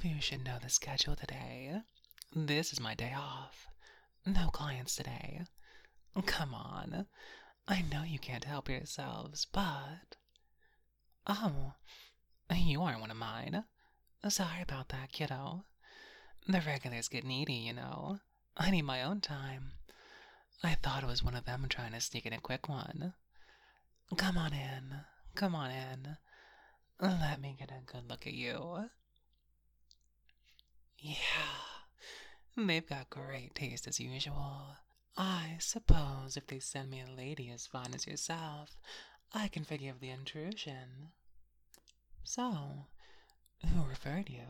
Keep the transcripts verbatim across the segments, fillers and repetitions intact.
You should know the schedule today. This is my day off. No clients today. Come on. I know you can't help yourselves, but... Oh, you aren't one of mine. Sorry about that, kiddo. The regulars get needy, you know. I need my own time. I thought it was one of them trying to sneak in a quick one. Come on in. Come on in. Let me get a good look at you. Yeah, they've got great taste as usual. I suppose if they send me a lady as fine as yourself, I can forgive the intrusion. So, who referred you?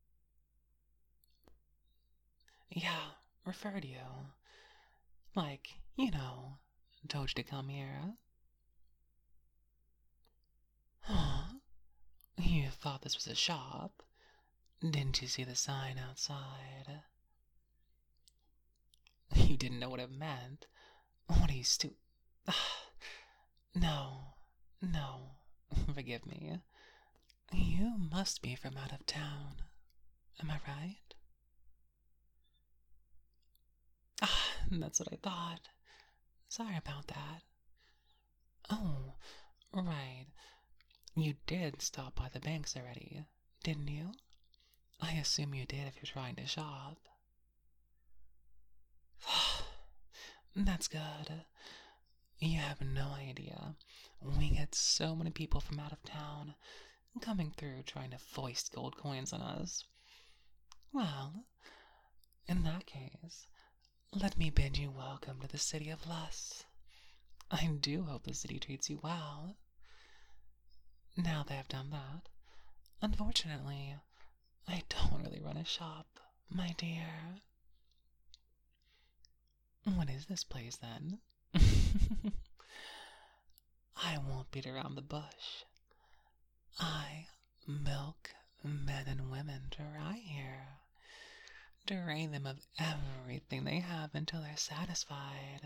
Yeah, referred you. Like, you know, told you to come here. Huh? You thought this was a shop? Didn't you see the sign outside? You didn't know what it meant? What are you stu- No, no, forgive me. You must be from out of town. Am I right? Ah, that's what I thought. Sorry about that. Oh, right. You did stop by the banks already, didn't you? I assume you did if you're trying to shop. That's good. You have no idea. We get so many people from out of town coming through trying to foist gold coins on us. Well, in that case, let me bid you welcome to the City of Lust. I do hope the city treats you well. Now they have done that, unfortunately, I don't really run a shop, my dear. What is this place, then? I won't beat around the bush. I milk men and women dry here, drain them of everything they have until they're satisfied.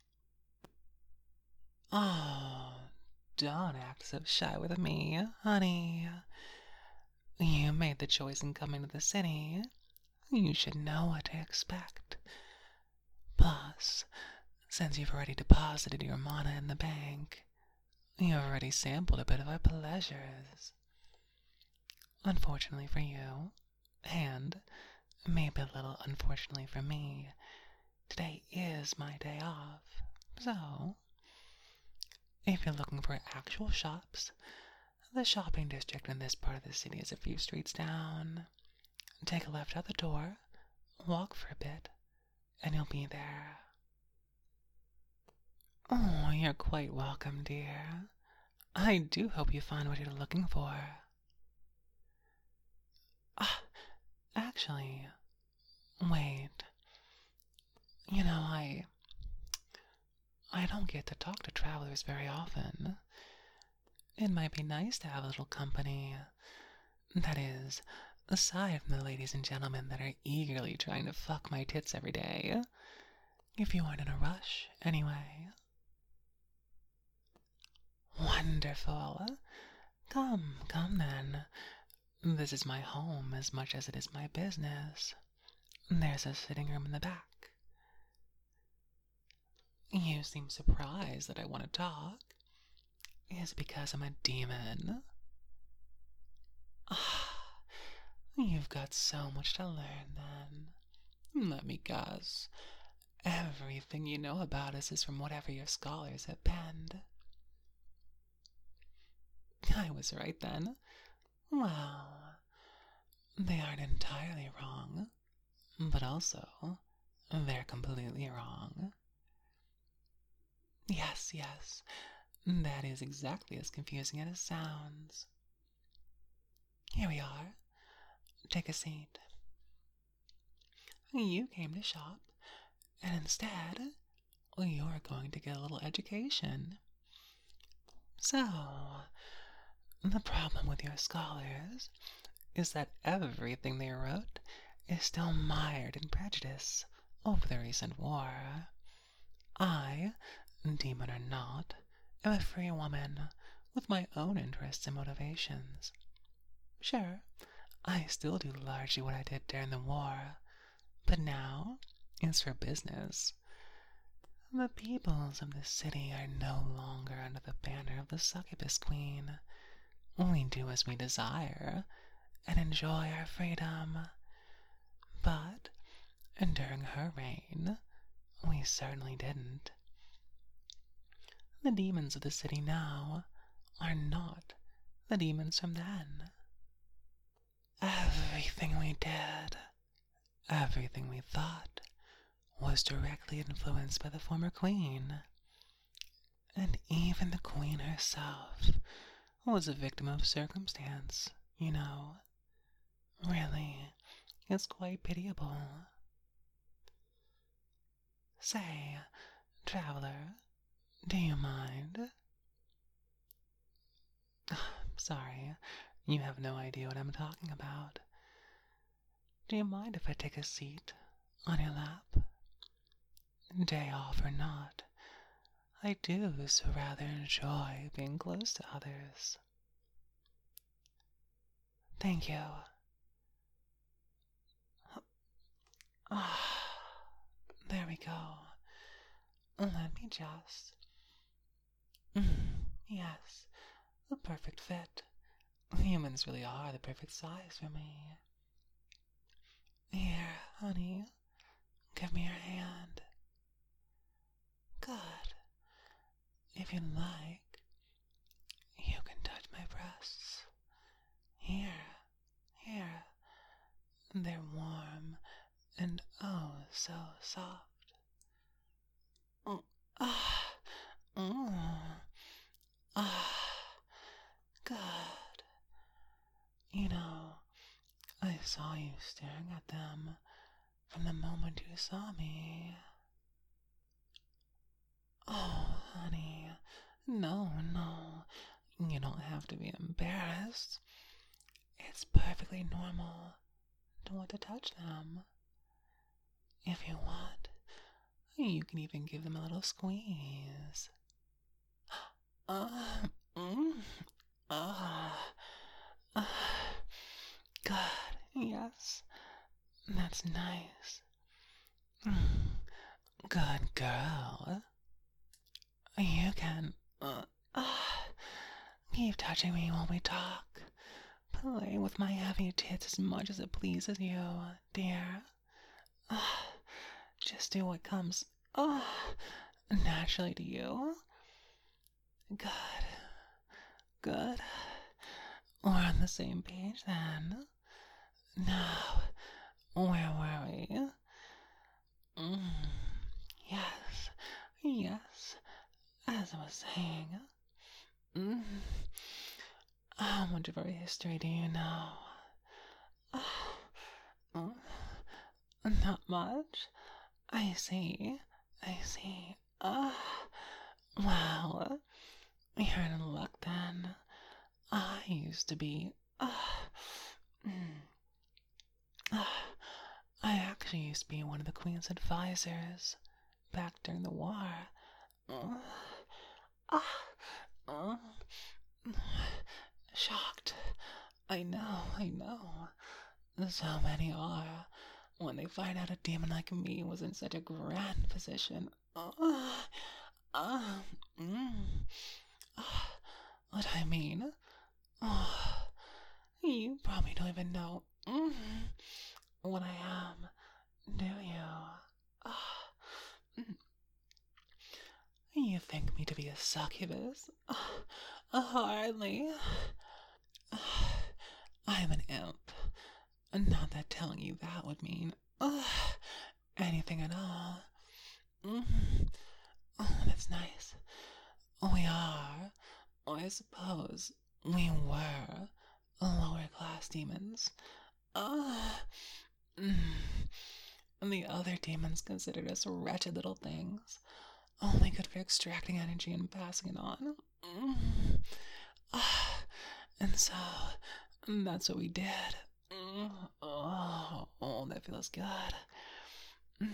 Oh, don't act so shy with me, honey. You made the choice in coming to the city. You should know what to expect. Plus, since you've already deposited your mana in the bank, you've already sampled a bit of our pleasures. Unfortunately for you, and maybe a little unfortunately for me, today is my day off. So, if you're looking for actual shops, the shopping district in this part of the city is a few streets down. Take a left out the door, walk for a bit, and you'll be there. Oh, you're quite welcome, dear. I do hope you find what you're looking for. Ah, actually, wait. You know, I... I don't get to talk to travelers very often. It might be nice to have a little company. That is, aside from the ladies and gentlemen that are eagerly trying to fuck my tits every day. If you aren't in a rush, anyway. Wonderful. Come, come then. This is my home as much as it is my business. There's a sitting room in the back. You seem surprised that I want to talk. Is it because I'm a demon? Ah, you've got so much to learn then. Let me guess. Everything you know about us is from whatever your scholars have penned. I was right then. Well, they aren't entirely wrong, but also, they're completely wrong. Yes, yes, that is exactly as confusing as it sounds. Here we are. Take a seat. You came to shop, and instead, you're going to get a little education. So, the problem with your scholars is that everything they wrote is still mired in prejudice over the recent war. I, demon or not, am a free woman with my own interests and motivations. Sure, I still do largely what I did during the war, but now it's for business. The peoples of the city are no longer under the banner of the succubus queen. We do as we desire and enjoy our freedom. But during her reign, we certainly didn't. The demons of the city now are not the demons from then. Everything we did, everything we thought, was directly influenced by the former queen. And even the queen herself was a victim of circumstance, you know. Really, it's quite pitiable. Say, traveler, do you mind? Sorry, you have no idea what I'm talking about. Do you mind if I take a seat on your lap? Day off or not, I do so rather enjoy being close to others. Thank you. Ah, there we go. Let me just... Mm, yes, the perfect fit. Humans really are the perfect size for me. Here, honey, give me your hand. Good. If you'd like, you can touch my breasts. Here, here. They're warm and oh so soft. Mm, ah, mm, ah, good. You know, I saw you staring at them from the moment you saw me. Oh, honey, no, no, you don't have to be embarrassed. It's perfectly normal to want to touch them. If you want, you can even give them a little squeeze. Uh, mm, uh, uh, good, yes, that's nice. Mm, good girl. You can, uh, uh, keep touching me while we talk. Play with my heavy tits as much as it pleases you, dear. Uh, just do what comes, uh, naturally to you. Good. Good. We're on the same page then. Now, where were we? Mm, yes, yes, as I was saying. Mm, how much of our history do you know? Uh, mm, not much. I see, I see. Ah, uh, well, you're in luck then. I used to be, ah, uh, mm, uh, I actually used to be one of the Queen's advisors back during the war. Uh, ah, uh, shocked. I know, I know. So many are when they find out a demon like me was in such a grand position. Uh, uh, mm, uh, what I mean? Uh, you probably don't even know mm, what I am, do you? Uh, mm. You think me to be a succubus? Uh, uh, hardly. Uh, I'm an imp. Not that telling you that would mean uh, anything at all. Mm. Oh, that's nice. We are, or I suppose we were, lower class demons. Uh, mm. And the other demons considered us wretched little things, only good for extracting energy and passing it on. Mm. Uh, and so, that's what we did. Mm. Oh, oh, that feels good. Mm.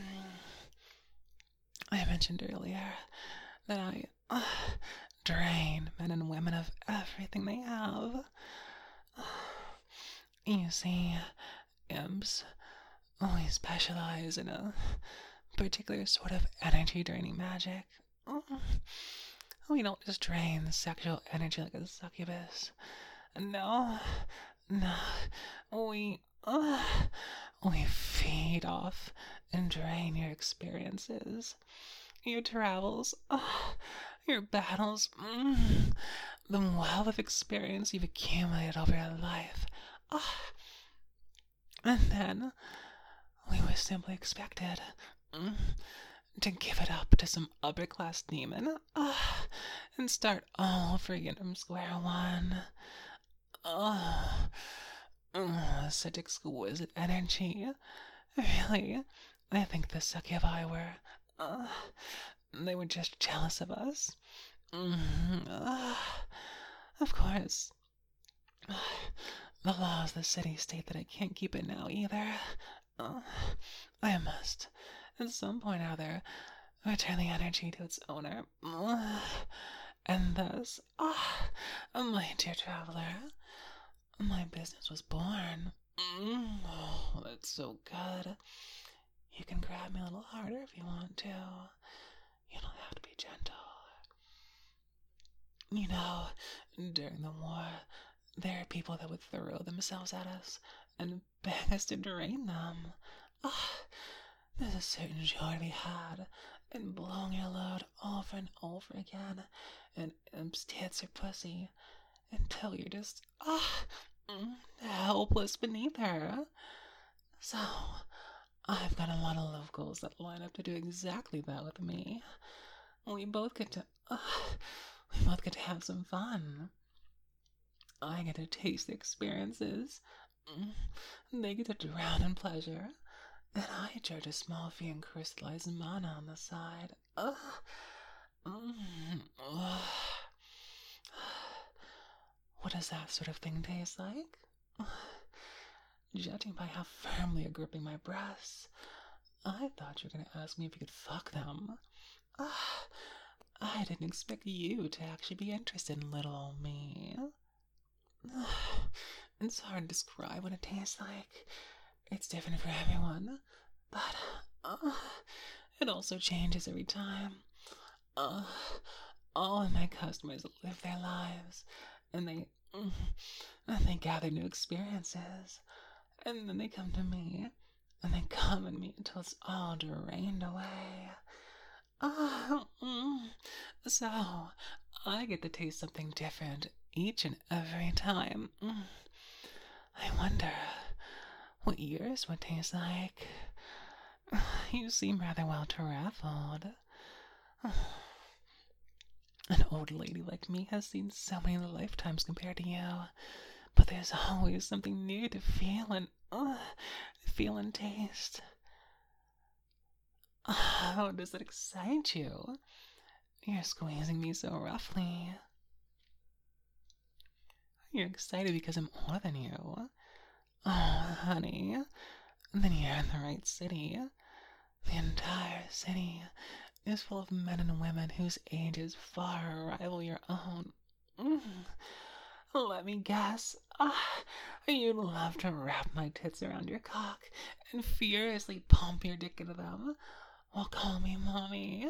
I mentioned earlier that I uh, drain men and women of everything they have. You see, imps only specialize in a particular sort of energy-draining magic. We don't just drain sexual energy like a succubus. No, no, we, uh, we feed off and drain your experiences, your travels, uh, your battles, mm, the wealth of experience you've accumulated over your life. Uh, and then we were simply expected mm, to give it up to some upper-class demon uh, and start all over again from square one. Oh, oh, such exquisite energy. Really, I think the succubi were, uh, they were just jealous of us. Mm, uh, of course, uh, the laws of the city state that I can't keep it now either. Uh, I must, at some point or other, return the energy to its owner. Uh, and thus, ah, uh, my dear traveler, my business was born. Mm, oh, that's so good. You can grab me a little harder if you want to. You don't have to be gentle. You know, during the war, there are people that would throw themselves at us and beg us to drain them. Ah, there's a certain joy to be had in blowing your load over and over again in imp's tits or pussy until you're just, ah, helpless beneath her. So, I've got a lot of love goals that line up to do exactly that with me. We both get to, uh, we both get to have some fun. I get to taste the experiences. They get to drown in pleasure. And I charge a small fee in crystallized mana on the side. Uh, mm, uh. What does that sort of thing taste like? Judging by how firmly you're gripping my breasts, I thought you were going to ask me if you could fuck them. Uh, I didn't expect you to actually be interested in little old me. Uh, it's hard to describe what it tastes like. It's different for everyone, but uh, it also changes every time. Uh, all of my customers live their lives, and they, and they gather new experiences, and then they come to me, and they come at me until it's all drained away. Uh, so, I get to taste something different each and every time. I wonder what yours would taste like. You seem rather well traveled. An old lady like me has seen so many lifetimes compared to you, but there's always something new to feel and uh, feel and taste. How does it excite you? You're squeezing me so roughly. You're excited because I'm older than you. Oh, honey, then you're in the right city. The entire city is full of men and women whose ages far rival your own. Mm. Let me guess. Ah, you'd love to wrap my tits around your cock and furiously pump your dick into them while calling me mommy.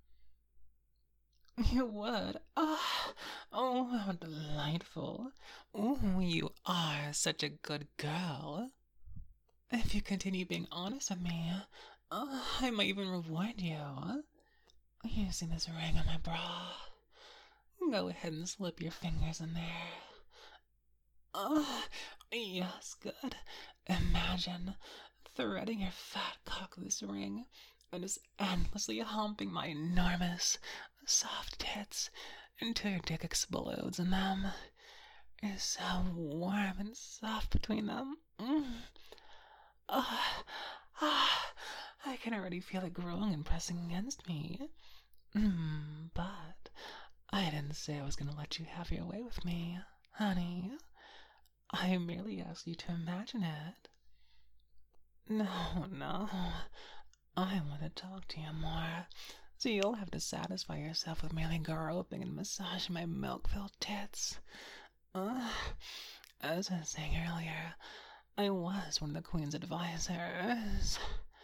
You would. Ah, oh, how delightful. Oh, you are such a good girl. If you continue being honest with me, uh, I might even reward you. Using this ring on my bra. Go ahead and slip your fingers in there. Ah, yes, good. Imagine threading your fat cock with this ring and just endlessly humping my enormous, soft tits until your dick explodes in them. It's so warm and soft between them. Mm. Ah, ah, I can already feel it growing and pressing against me. Mm, but I didn't say I was going to let you have your way with me, honey. I merely asked you to imagine it. No, no. I want to talk to you more, so you'll have to satisfy yourself with merely groping and massaging my milk-filled tits. Uh, As I was saying earlier, I was one of the Queen's advisors.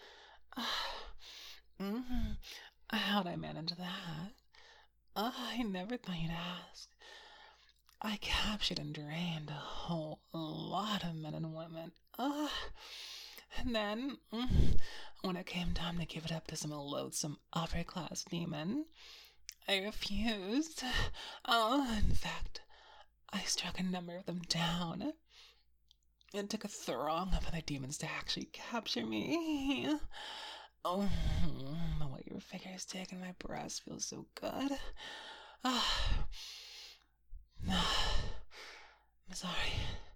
mm-hmm. How'd I manage that? Uh, I never thought you'd ask. I captured and drained a whole lot of men and women. Uh, and then, mm, when it came time to give it up to some loathsome upper-class demon, I refused. Oh, in fact, I struck a number of them down. It took a throng of other demons to actually capture me. Oh, the way your finger is taking my breast feels so good. Ah, I'm sorry.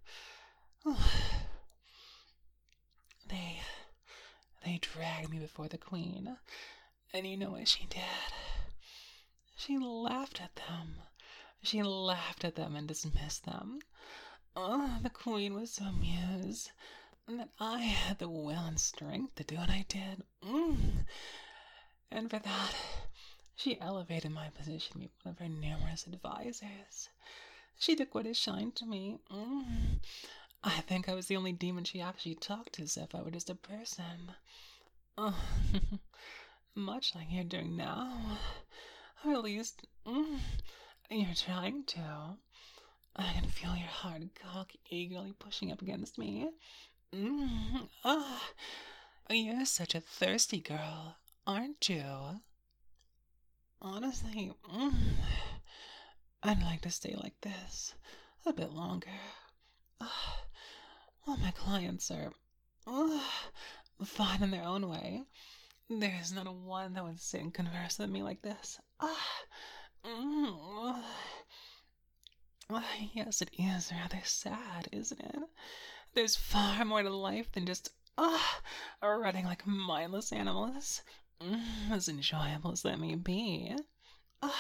They, they dragged me before the Queen, and you know what she did? She laughed at them. She laughed at them and dismissed them. Oh, the Queen was so amused that I had the will and strength to do what I did. Mm. And for that, she elevated my position to be one of her numerous advisors. She took what is shine to me. Mm. I think I was the only demon she actually talked to as if I were just a person. Oh, much like you're doing now. Or at least, mm, you're trying to. I can feel your hard cock eagerly pushing up against me. Mm, ah, you're such a thirsty girl, aren't you? Honestly, mm, I'd like to stay like this a bit longer. Uh, well, my clients are uh, fine in their own way. There's not a one that would sit and converse with me like this. Uh, mm, uh, yes, it is rather sad, isn't it? There's far more to life than just uh, running like mindless animals, mm, as enjoyable as that may be. Uh,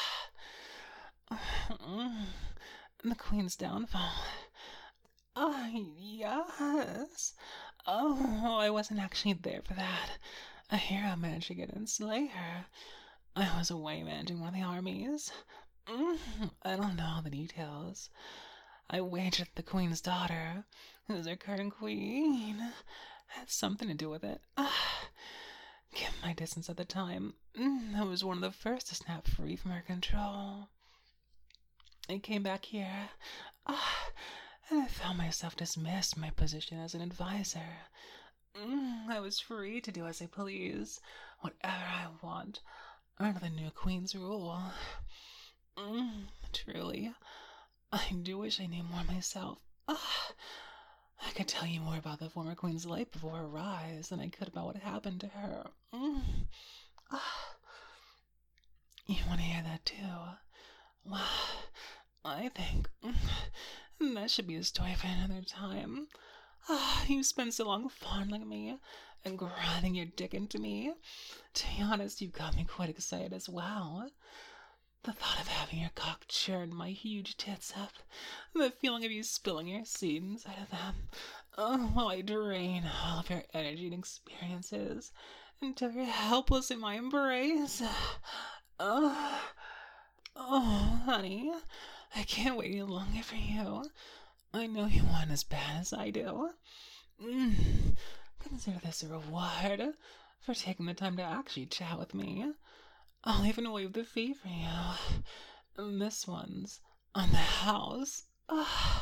mm, the Queen's downfall. Ah, uh, yes. Oh, I wasn't actually there for that. A hero managed to get in and slay her. I was away managing one of the armies. Mm, I don't know all the details. I wagered the Queen's daughter, who's our current queen, had something to do with it. Ah, given my distance at the time, I was one of the first to snap free from her control. I came back here, ah, and I found myself dismissed from my position as an advisor. Mm, I was free to do as I please, whatever I want, under the new Queen's rule. Mm, truly, I do wish I knew more myself. Ah, I could tell you more about the former Queen's life before her rise than I could about what happened to her. Mm. Ah, you want to hear that too? Well, I think mm, that should be a story for another time. Ah, you spent so long fondling me and grinding your dick into me. To be honest, you got me quite excited as well. The thought of having your cock churn my huge tits up, the feeling of you spilling your seed inside of them, oh, while I drain all of your energy and experiences until you're helpless in my embrace. Oh, oh, honey, I can't wait any longer for you. I know you want as bad as I do. Mm, consider this a reward for taking the time to actually chat with me. I'll even waive the fee for you. And this one's on the house. Ugh.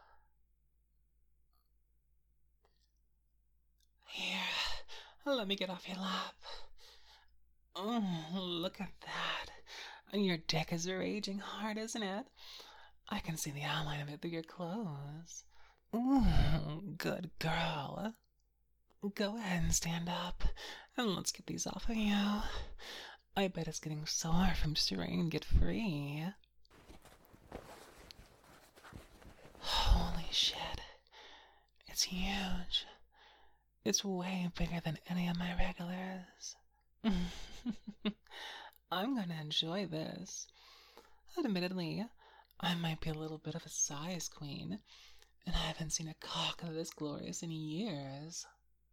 Here, let me get off your lap. Oh, look at that. Your dick is raging hard, isn't it? I can see the outline of it through your clothes. Ooh, good girl. Go ahead and stand up, and let's get these off of you. I bet it's getting sore from strain. Get free. Holy shit. It's huge. It's way bigger than any of my regulars. I'm gonna enjoy this. Admittedly, I might be a little bit of a size queen, and I haven't seen a cock this glorious in years.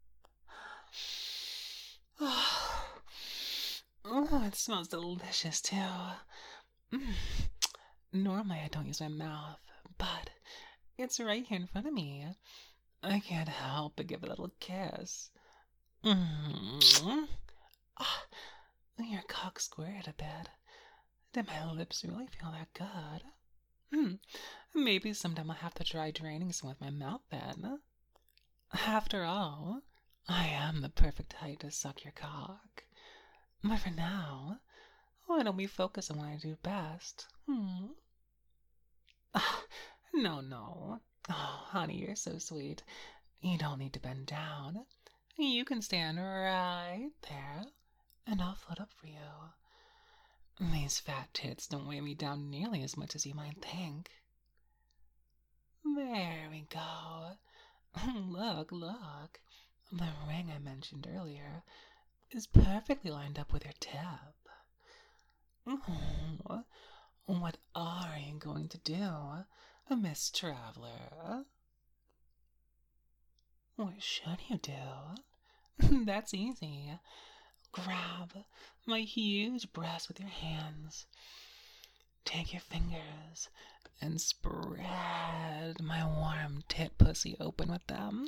Oh, it smells delicious, too. Mm. Normally, I don't use my mouth, but It's right here in front of me. I can't help but give it a little kiss. Mm-hmm. Ah, your cock squared a bit. Did my lips really feel that good? Hmm. Maybe sometime I'll have to try draining some with my mouth then. After all, I am the perfect height to suck your cock. But for now, why don't we focus on what I do best? Hmm. Ah, no, no. Oh, honey, you're so sweet. You don't need to bend down. You can stand right there, and I'll float up for you. These fat tits don't weigh me down nearly as much as you might think. There we go. Look, look. The ring I mentioned earlier is perfectly lined up with your tip. Oh, what are you going to do, Miss Traveler? What should you do? That's easy. Grab my huge breast with your hands. Take your fingers and spread my warm tit pussy open with them.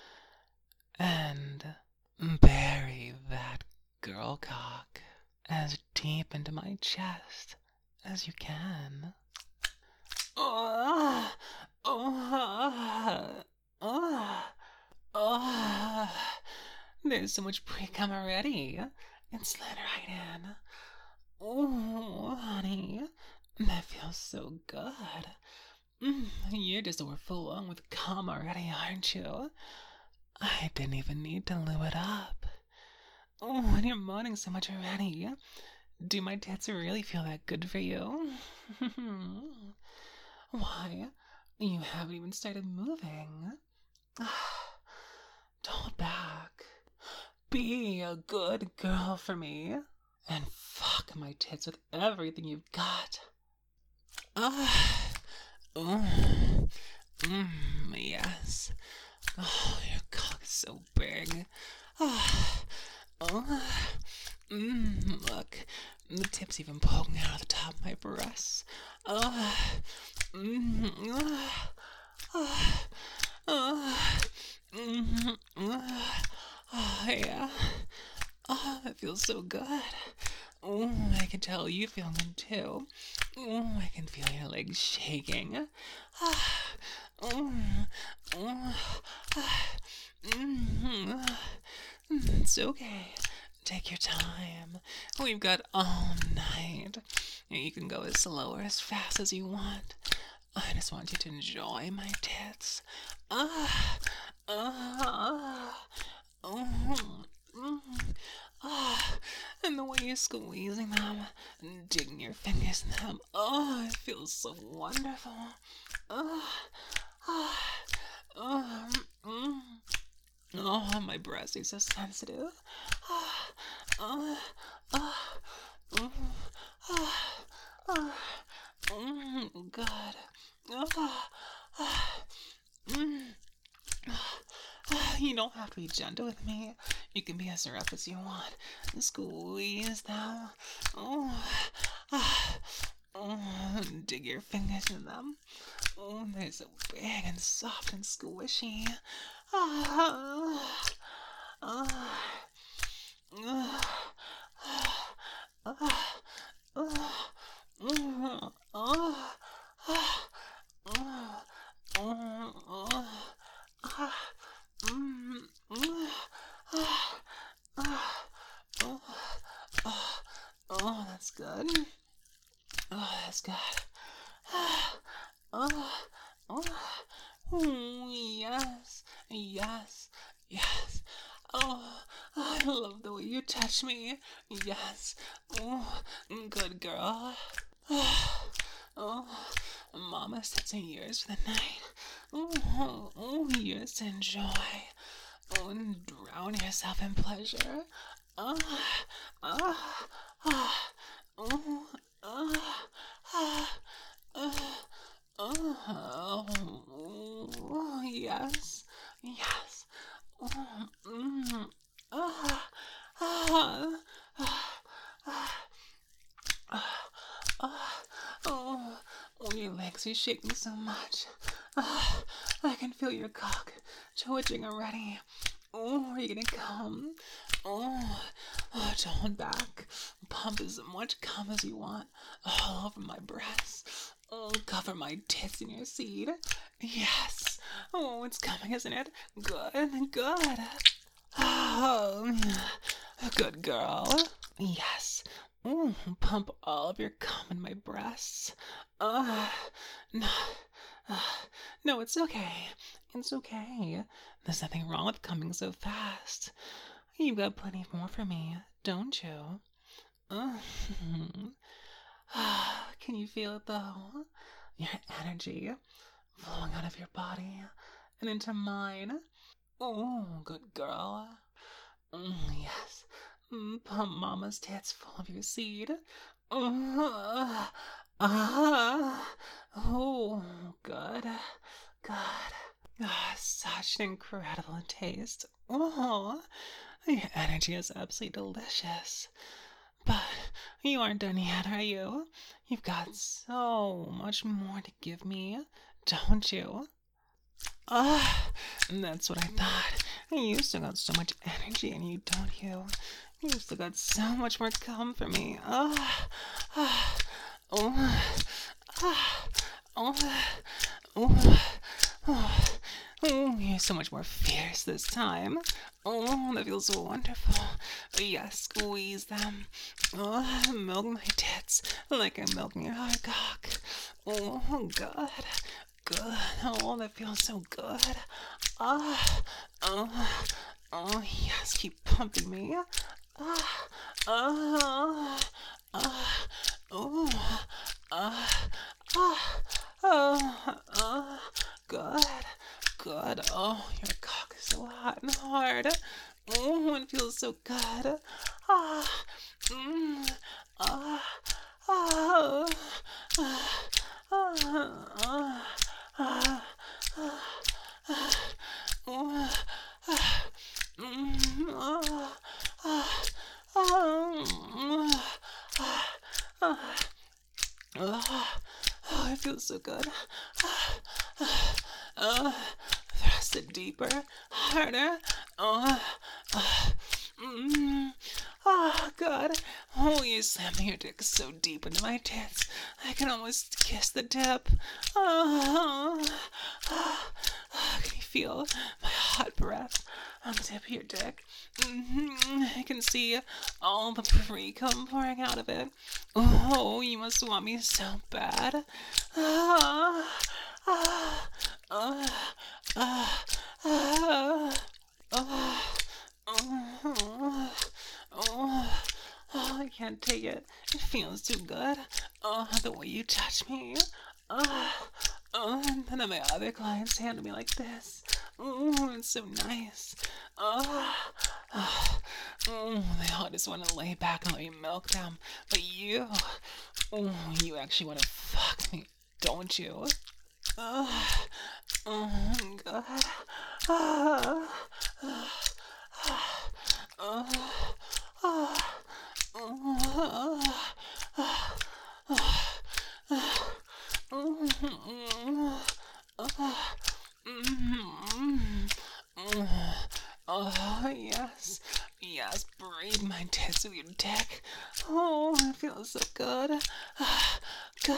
And bury that girl cock as deep into my chest as you can. Oh, oh, oh, oh. There's so much pre-cum already. It slid right in. Oh, honey, that feels so good. Mm, you're just overflowing with cum already, aren't you? I didn't even need to lube it up. Oh, and you're moaning so much already. Do my tits really feel that good for you? Why, you haven't even started moving. Don't back. Be a good girl for me. And fuck my tits with everything you've got. Ah. Oh. Mmm, yes. Oh, your cock is so big. Ah. Oh. Mmm, look. The tip's even poking out of the top of my breasts. Ah. Mmm. Ah. Ah. Ah. Mmm. Ah. Oh, yeah. Oh, that feels so good. Oh, I can tell you feel good too. Oh, I can feel your legs shaking. Ah, oh, oh, ah, mm, it's okay. Take your time. We've got all night. You can go as slow or as fast as you want. I just want you to enjoy my tits. Ah, ah, oh, mm, ah, and the way you're squeezing them, digging your fingers in them. Oh, it feels so wonderful. Ah, ah, ah, mm. Oh, my breast is so sensitive. Ah, ah, ah, mm, ah, ah, mm, God. Ah, ah, mm. You don't have to be gentle with me. You can be as rough as you want. Squeeze them. Oh, ah, oh, dig your fingers in them. Oh, they're so big and soft and squishy. Ah, ah, ah, ah, ah, ah, ah, ah, ah, ah. Mm, mm, ah, ah, oh, oh, oh, that's good. Oh, that's good. Ah, oh, oh, oh, yes, yes, yes. Oh, I love the way you touch me. Yes. Oh, good girl. Oh, oh, Mama sits in yours for the night. Oh, oh, yes, enjoy. Oh, and drown yourself in pleasure. Ah, ah, ah, oh, ah, ah, ah, oh, oh, yes, yes. Oh, mm, ah, ah, ah, ah, ah, ah, oh, oh, your legs are shaking so much. Ah, I can feel your cock twitching already. Oh, are you gonna come? Oh, oh, don't hold back. Pump as much cum as you want all over my breasts. Oh, cover my tits in your seed. Yes. Oh, it's coming, isn't it? Good, good. Oh, good girl. Yes. Ooh, pump all of your cum in my breasts. Uh, no, uh, no, it's okay. It's okay. There's nothing wrong with coming so fast. You've got plenty more for me, don't you? Uh, can you feel it though? Your energy flowing out of your body and into mine. Oh, good girl. Mm, yes. Mm, pump mama's tits full of your seed. Uh, uh, oh, good. Good. Ah, such an incredible taste. Oh, your energy is absolutely delicious. But you aren't done yet, are you? You've got so much more to give me, don't you? Ah, that's what I thought. You still got so much energy in you, don't you? You still got so much more cum for me. Ah, ah, oh, ah, oh, oh, oh, oh, you're so much more fierce this time. Oh, that feels so wonderful. Yes, squeeze them. Oh, milk my tits like I'm milking your hot cock. Oh, God. Good. Oh, that feels so good. Ah, oh, oh, yes, keep pumping me. Ah, ah, ah, oh, ah, ah, ah, ah, good, good. Oh, your cock is so hot and hard. Oh, it feels so good. Ah, mm, ah, ah, ah, ah, ah. Ah, ah, ah, oh, ah, mm, ah, ah, ah, ah, ah, oh, it feels so good. Ah, ah, ah, thrust it deeper, harder. Oh, ah, mm, oh, God. Oh, you slammed your dick so deep into my tits. I can almost kiss the tip. Oh, oh, oh, can you feel my hot breath on the tip of your dick? Mm-hmm. I can see all the pre-cum pouring out of it. Oh, you must want me so bad. Ah, ah, ah, ah, ah, ah. Oh, oh, oh, I can't take it. It feels too good. Oh, the way you touch me. Oh, oh, and then my other clients handle me like this. Oh, it's so nice. Oh, oh, oh, they all just want to lay back and let me milk them. But you, oh, you actually want to fuck me, don't you? Oh, oh, God. Oh, oh. Oh, oh, oh, oh, yes, yes, braid my tits with your dick. Oh, it feels so good. Good.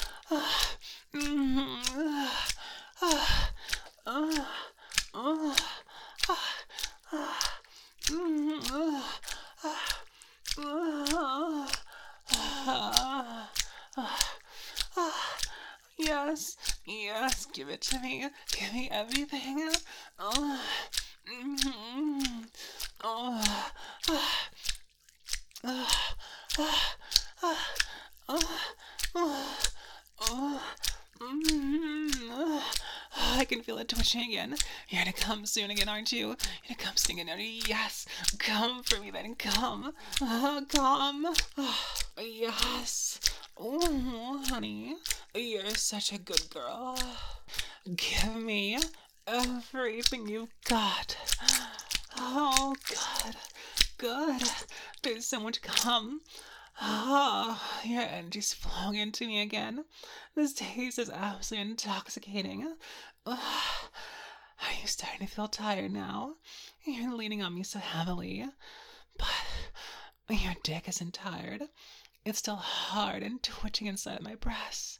Yes, yes, give it to me. Give me everything. Oh, mm-hmm. Oh, ah, ah, ah, ah, ah, ah, ah, mm-hmm. I can feel it twitching again. You're gonna come soon again, aren't you? You're gonna come soon again. Yes, come for me then. Come, uh, come. Oh, yes. Oh, honey, you're such a good girl. Give me everything you've got. Oh, good, good. There's so much cum. Ah, your energy's flowing into me again. This taste is absolutely intoxicating. Ah, are you starting to feel tired now? You're leaning on me so heavily. But your dick isn't tired. It's still hard and twitching inside my breasts.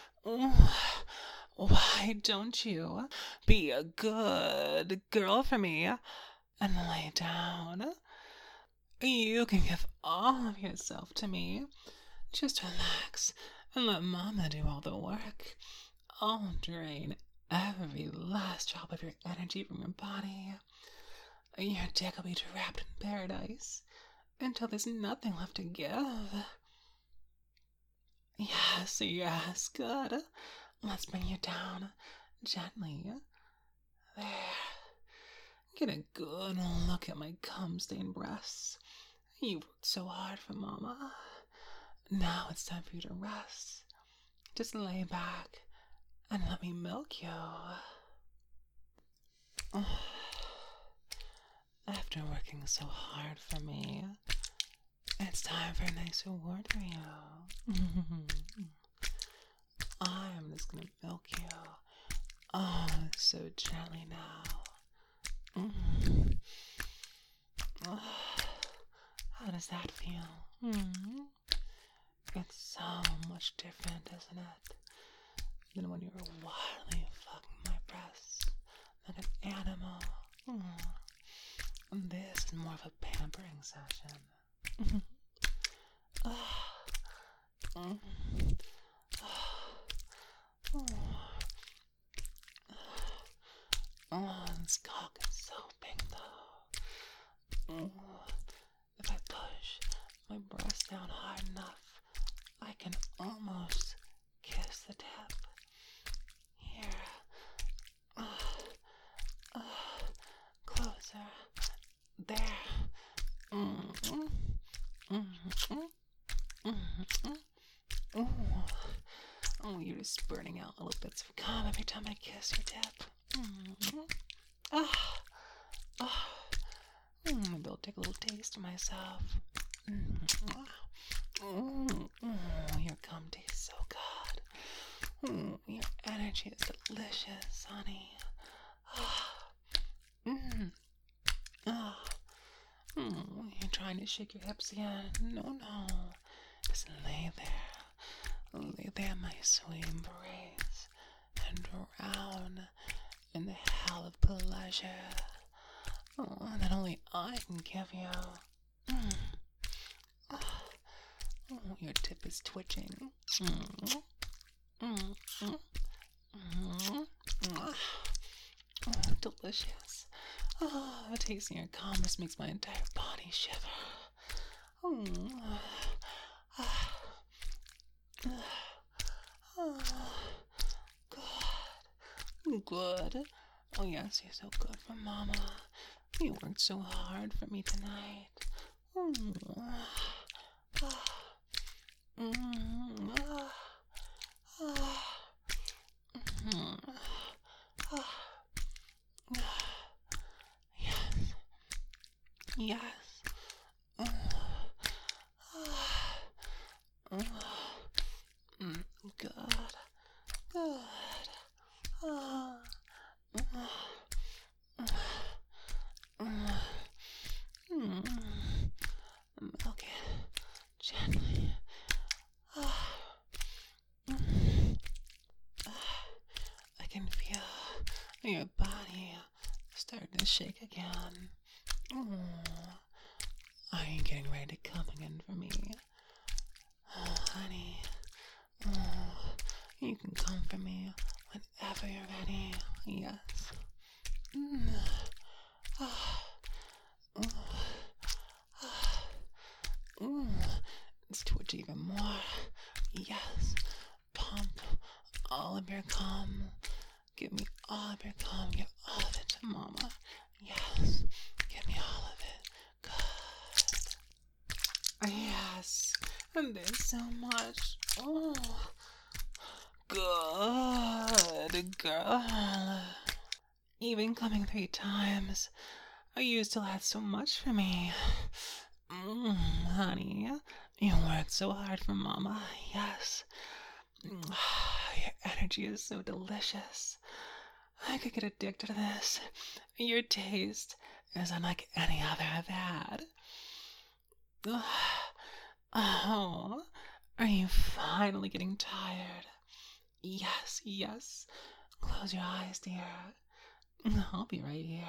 Why don't you be a good girl for me and lay down? You can give all of yourself to me. Just relax and let Mama do all the work. I'll drain every last drop of your energy from your body. Your dick will be trapped in paradise until there's nothing left to give. Yes, yes, good. Let's bring you down gently. There. Get a good look at my cum-stained breasts. You worked so hard for Mama. Now it's time for you to rest. Just lay back and let me milk you. After working so hard for me, it's time for a nice reward for you. I'm just gonna milk you. Oh, so gently now. Mm. Oh, how does that feel? Mm. It's so much different, isn't it? Than when you were wildly fucking my breasts like an animal. Mm. This is more of a pampering session. Oh. Mm. Oh. Oh, this cock is so big though. Oh. If I push my breast down hard enough, I can almost kiss the tip. Here. Uh, uh, closer. There. Mm-hmm. Mm-hmm. Mm-hmm. Oh. Oh, you're just spurting out little bits of cum every time I kiss your tip. Mm-hmm. Ah. Ah. Mm, maybe I'll take a little taste of myself. Mm-hmm. Mm, mm, your cum tastes so good. Mm, your energy is delicious, honey. Ah. Mm. Ah. Mm, you're trying to shake your hips again. No, no. Just lay there. Lay there, my sweet embrace. And drown in the hell of pleasure. Oh, that only I can give you. Mm. Ah. Oh, your tip is twitching. Mm. Mm. Mm. Mm. Ah. Oh, delicious. Oh, tasting your cum just makes my entire body shiver. Oh. Ah. Oh. Good. Good. Oh, yes, you're so good for Mama. You worked so hard for me tonight. Oh. Ah. Mm. Ah. Ah. Mm. Ah. Yes. Yes. Uh, uh, uh, mm, good. Good. Uh, uh, uh, uh, mm, milk it gently. Uh, mm, uh, I can feel your body starting to shake again. Oh, are you getting ready to come again for me? Oh, honey. Oh, you can come for me whenever you're ready. Yes. Mm. Oh. Oh. Oh. Oh. Let's do it even more. Yes. Pump all of your cum. Give me all of your cum. Give all of it to Mama. Yes. Give me all of it. Good. Yes. And there's so much. Oh. Good girl. Even coming three times, you still had so much for me. Mm, honey, You worked so hard for Mama, yes. Your energy is so delicious. I could get addicted to this. Your taste is unlike any other I've had. Oh, are you finally getting tired? Yes, yes. Close your eyes, dear. I'll be right here.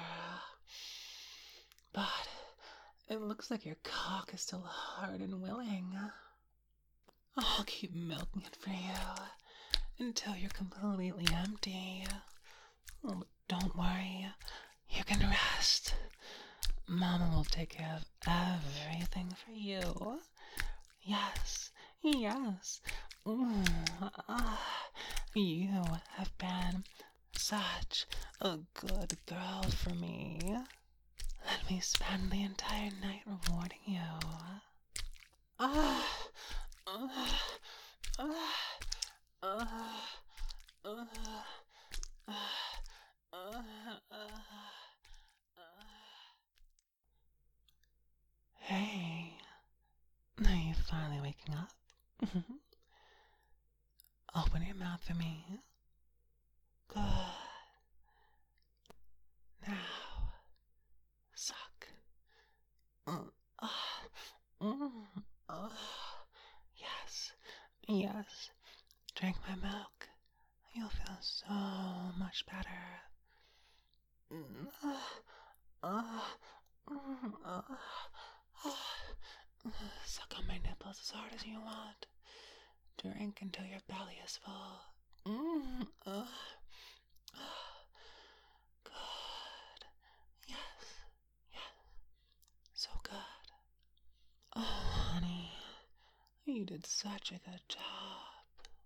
But it looks like your cock is still hard and willing. I'll keep milking it for you until you're completely empty. Oh, but don't worry. You can rest. Mama will take care of everything for you. Yes, yes. Mm, ah, you have been such a good girl for me. Let me spend the entire night rewarding you. Ah, ah, ah, ah, ah, ah, ah. Hey, are you finally waking up? Open your mouth for me. Good. Now, suck. Uh, uh, mm, uh, yes, yes. Drink my milk. You'll feel so much better. Uh, uh, uh, uh, suck on my nipples as hard as you want. Drink until your belly is full. Mm, uh, good. Yes, yes. So good. Oh, honey, you did such a good job.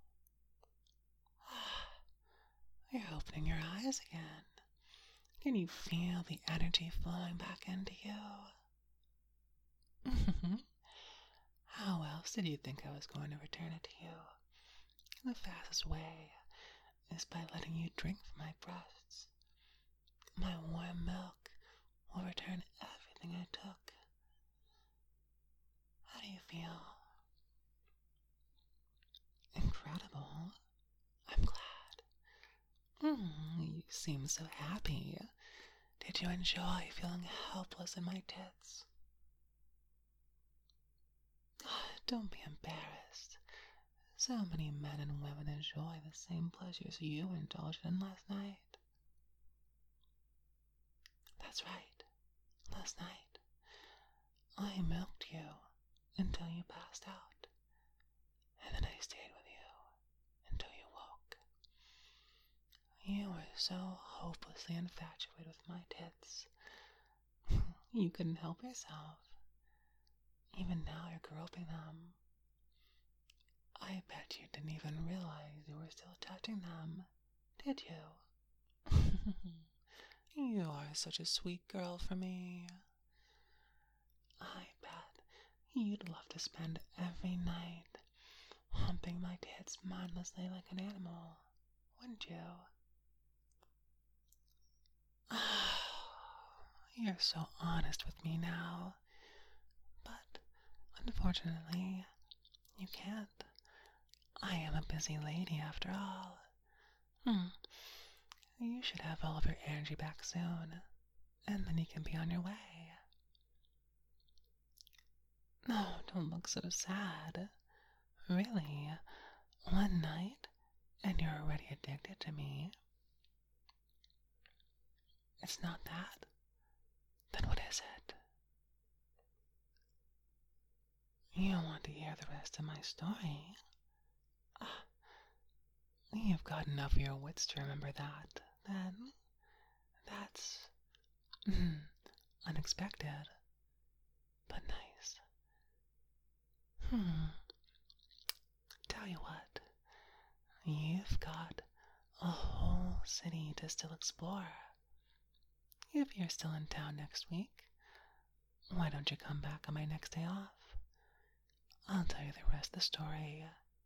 You're opening your eyes again. Can you feel the energy flowing back into you? How else did you think I was going to return it to you? The fastest way is by letting you drink from my breasts. My warm milk will return everything I took. How do you feel? Incredible. I'm glad. Mm, you seem so happy. Did you enjoy feeling helpless in my tits? Don't be embarrassed. So many men and women enjoy the same pleasures you indulged in last night. That's right. Last night, I milked you until you passed out, and then I stayed with you until you woke. You were so hopelessly infatuated with my tits. You couldn't help yourself. Even now you're groping them. I bet you didn't even realize you were still touching them, did you? You are such a sweet girl for me. I bet you'd love to spend every night humping my tits mindlessly like an animal, wouldn't you? You're so honest with me now. But, unfortunately, you can't. I am a busy lady after all. Hmm. You should have all of your energy back soon, and then you can be on your way. No, don't look so sad. Really, one night, and you're already addicted to me. It's not that. Then what is it? You don't want to hear the rest of my story? Ah, you've got enough of your wits to remember that, then. That's mm, unexpected, but nice. Hmm. Tell you what, you've got a whole city to still explore. If you're still in town next week, why don't you come back on my next day off? I'll tell you the rest of the story.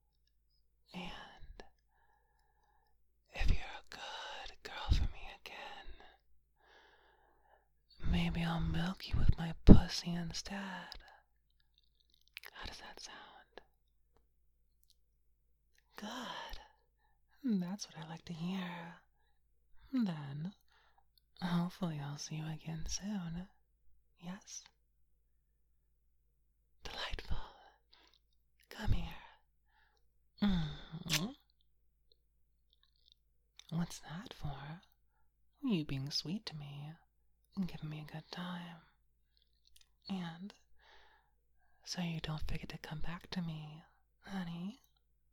And if you're a good girl for me again, maybe I'll milk you with my pussy instead. How does that sound? That's what I like to hear. Then, hopefully I'll see you again soon. Yes? Delightful. Come here. Mm-hmm. What's that for? You being sweet to me and giving me a good time. And so you don't forget to come back to me, honey.